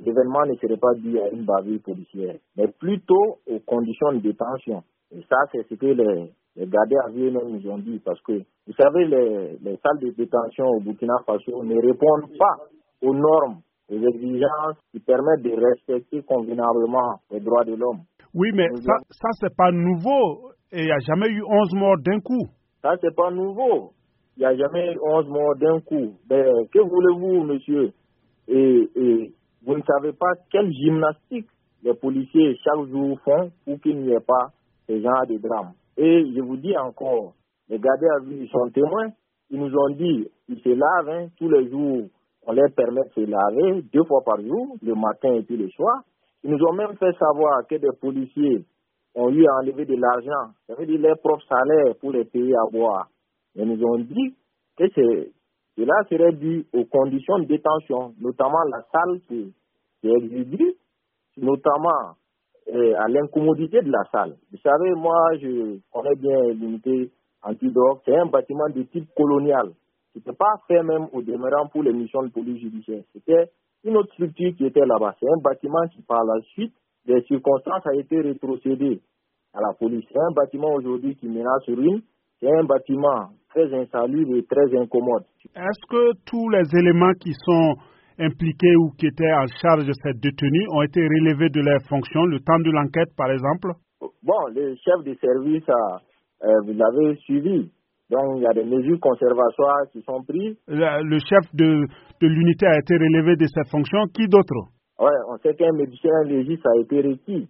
événement ne serait pas dû à une bavure policière, mais plutôt aux conditions de détention. Et ça, c'est ce que les gardés à vue nous ont dit, parce que, vous savez, les salles de détention au Burkina Faso ne répondent pas aux normes, aux exigences qui permettent de respecter convenablement les droits de l'homme. Oui, mais ça c'est pas nouveau. Et il n'y a jamais eu 11 morts d'un coup. Ça, c'est pas nouveau. Il n'y a jamais eu 11 morts d'un coup. Mais que voulez-vous, monsieur? Et vous ne savez pas quelle gymnastique les policiers chaque jour font pour qu'il n'y ait pas ce genre de drame. Et je vous dis encore, les gardés à vue sont témoins. Ils nous ont dit qu'ils se lavent tous les jours. On leur permet de se laver 2 fois par jour, le matin et puis le soir. Ils nous ont même fait savoir que des policiers ont eu à enlever de l'argent, ça veut dire leur propre salaire pour les payer à boire. Ils nous ont dit que cela serait dû aux conditions de détention, notamment la salle qui est exiguë, notamment à l'incommodité de la salle. Vous savez, moi, je connais bien l'unité antidrogue. C'est un bâtiment de type colonial. Ce n'était pas fait même au demeurant pour les missions de police judiciaire. C'était une autre structure qui était là-bas. C'est un bâtiment qui, par la suite des circonstances, a été rétrocédé à la police. C'est un bâtiment aujourd'hui qui menace ruine. C'est un bâtiment très insalubre et très incommode. Est-ce que tous les éléments qui sont impliqués ou qui étaient en charge de cette détenue ont été relevés de leurs fonctions, le temps de l'enquête par exemple? Bon, le chef de service, vous l'avez suivi. Donc, il y a des mesures conservatoires qui sont prises. Le chef de l'unité a été relevé de ses fonctions. Qui d'autre? Oui, on sait qu'un médecin légiste a été requis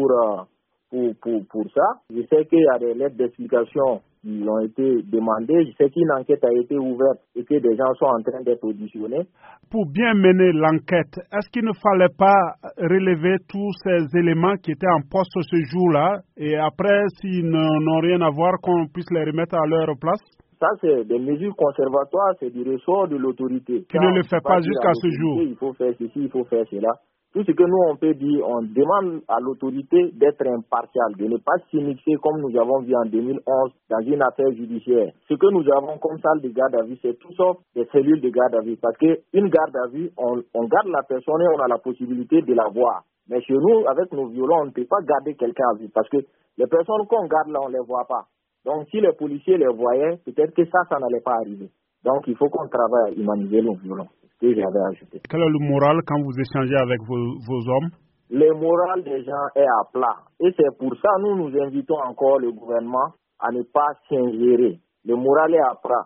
pour ça. Je sais qu'il y a des lettres d'explication qui ont été demandées. Je sais qu'une enquête a été ouverte et que des gens sont en train d'être auditionnés. Pour bien mener l'enquête, est-ce qu'il ne fallait pas relever tous ces éléments qui étaient en poste ce jour-là et après, s'ils n'ont rien à voir, qu'on puisse les remettre à leur place? Ça, c'est des mesures conservatoires, c'est du ressort de l'autorité. Qui ne le fait pas jusqu'à ce jour. Il faut faire ceci, il faut faire cela. Tout ce que nous, on peut dire, on demande à l'autorité d'être impartiale, de ne pas s'immiscer comme nous avons vu en 2011 dans une affaire judiciaire. Ce que nous avons comme salle de garde à vue, c'est tout sauf des cellules de garde à vue. Parce qu'une garde à vue, on garde la personne et on a la possibilité de la voir. Mais chez nous, avec nos violons, on ne peut pas garder quelqu'un à vue. Parce que les personnes qu'on garde là, on ne les voit pas. Donc, si les policiers les voyaient, peut-être que ça n'allait pas arriver. Donc, il faut qu'on travaille à humaniser nos violons. C'est ce que j'avais ajouté. Quel est le moral quand vous échangez avec vos hommes? Le moral des gens est à plat. Et c'est pour ça que nous invitons encore le gouvernement à ne pas s'ingérer. Le moral est à plat.